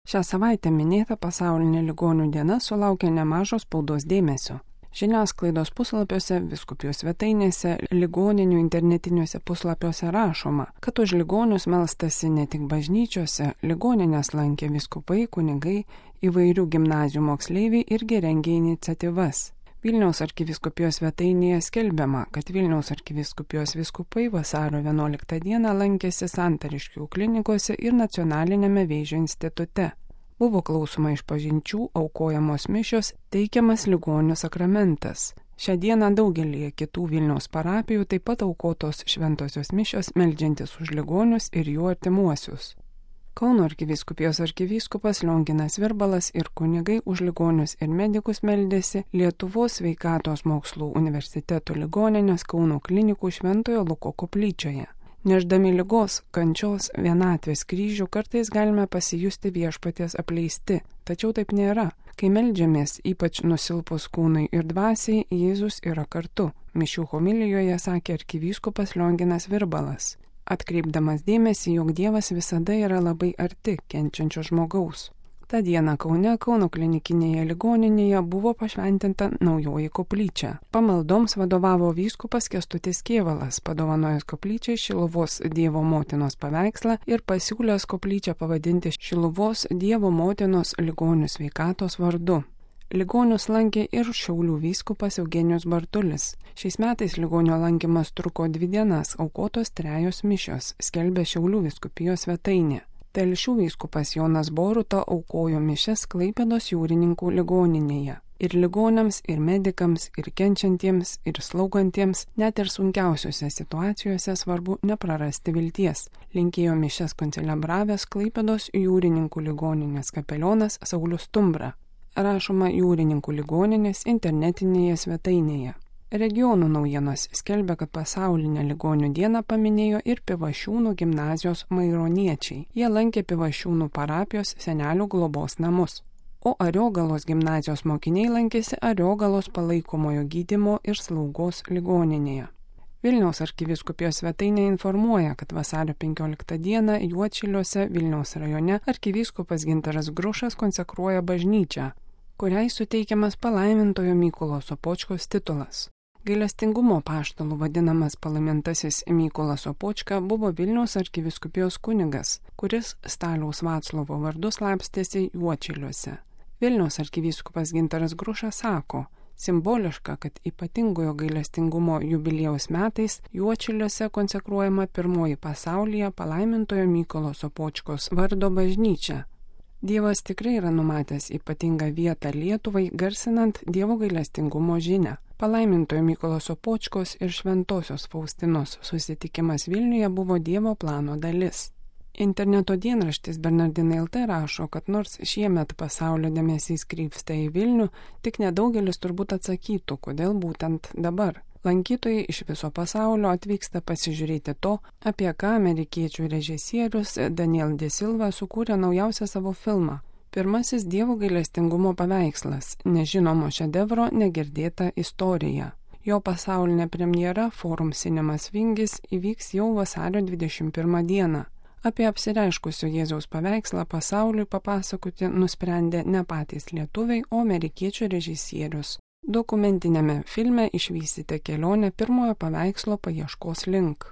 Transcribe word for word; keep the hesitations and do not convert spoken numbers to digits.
Šią savaitę minėta pasaulinė ligonių diena sulaukė nemažo spaudos dėmesio. Žiniasklaidos puslapiuose, vyskupijos svetainėse, ligoninių internetiniuose puslapiuose rašoma, kad už ligonius melstasi ne tik bažnyčiose, ligoninės lankė vyskupai, kunigai, įvairių gimnazijų moksleiviai irgi rengė iniciatyvas. Vilniaus arkivyskupijos svetainėje skelbiama, kad Vilniaus arkivyskupijos vyskupai vasario vienuoliktą dieną lankėsi Santariškių klinikose ir Nacionalinėme vėžio institute. Buvo klausoma išpažinčių, aukojamos mišios, teikiamas ligonių sakramentas. Šią dieną daugelį kitų Vilniaus parapijų taip pat aukotos šventosios mišios meldžiantis už ligonius ir jų artimuosius. Kauno arkivyskupijos arkivyskupas Lionginas Virbalas ir kunigai už ligonius ir medikus meldėsi Lietuvos sveikatos mokslų universiteto ligoninės Kauno klinikų Šventojo Luko koplyčioje. Neždami ligos, kančios, vienatvės kryžių kartais galime pasijusti viešpaties apleisti, tačiau taip nėra. Kai meldžiamės, ypač nusilpus kūnui ir dvasiai, Jėzus yra kartu, mišių homilijoje sakė arkivyskupas Lionginas Virbalas, atkreipdamas dėmesį, jog Dievas visada yra labai arti kenčiančio žmogaus. Ta diena Kaune, Kauno klinikinėje ligoninėje buvo pašventinta naujoji koplyčia. Pamaldoms vadovavo vyskupas Kęstutis Kėvalas, padovanojęs koplyčiai Šiluvos Dievo motinos paveikslą ir pasiūlęs koplyčią pavadinti Šiluvos Dievo motinos ligonių sveikatos vardu. Ligonius lankė ir Šiaulių vyskupas Eugenijus Bartulis. Šiais metais ligonio lankymas truko dvi dienas, aukotos trejos mišios, skelbė Šiaulių vyskupijos svetainė. Telšių vyskupas Jonas Boruta aukojo mišias Klaipėdos jūrininkų ligoninėje. Ir ligoniams, ir medikams, ir kenčiantiems, ir slaugantiems, net ir sunkiausiose situacijose svarbu neprarasti vilties. Linkėjo mišias koncelebravęs Klaipėdos jūrininkų ligoninės kapelionas Saulius Stumbra. Rašoma jūrininkų ligoninės internetinėje svetainėje. Regionų naujienos skelbia, kad pasaulinę ligonių dieną paminėjo ir Pivašiūnų gimnazijos maironiečiai. Jie lankė Pivašiūnų parapijos senelių globos namus. O Ariogalos gimnazijos mokiniai lankėsi Ariogalos palaikomojo gydymo ir slaugos ligoninėje. Vilniaus arkivyskupijos svetainė informuoja, kad vasario penkioliktą dieną Juodšiliuose Vilniaus rajone arkivyskupas Gintaras Grušas konsekruoja bažnyčią, kuriai suteikiamas palaimintojo Mykolo Sopočkos titulas. Gailestingumo apaštalu vadinamas palaimintasis Mykolas Sopočka buvo Vilniaus arkivyskupijos kunigas, kuris Staliaus Vaclovo vardu slapstėsi Juodšiliuose. Vilniaus arkivyskupas Gintaras Grušas sako, simboliška, kad ypatingojo gailestingumo jubiliejaus metais Juodšiliuose konsekruojama pirmoji pasaulyje palaimintojo Mykolo Sopočkos vardo bažnyčia. Dievas tikrai yra numatęs ypatingą vietą Lietuvai, garsinant Dievo gailestingumo žinią. Palaimintojo Mykolo Sopočkos ir Šventosios Faustinos susitikimas Vilniuje buvo Dievo plano dalis. Interneto dienraštis Bernardinai L T rašo, kad nors šiemet pasaulio dėmesys krypsta į Vilnių, tik nedaugelis turbūt atsakytų, kodėl būtent dabar. Lankytojai iš viso pasaulio atvyksta pasižiūrėti to, apie ką amerikiečių režisierius Daniel De Silva sukūrė naujausią savo filmą. Pirmasis Dievo gailestingumo paveikslas, nežinomo šedevro negirdėta istorija. Jo pasaulinė premjera Forum Cinemas Vingis įvyks jau vasario dvidešimt pirmą dieną. Apie apsireiškusio Jėzaus paveikslą pasauliui papasakoti nusprendė ne patys lietuviai, o amerikiečių režisierius. Dokumentiniame filme išvysite kelionę pirmojo paveikslo paieškos link.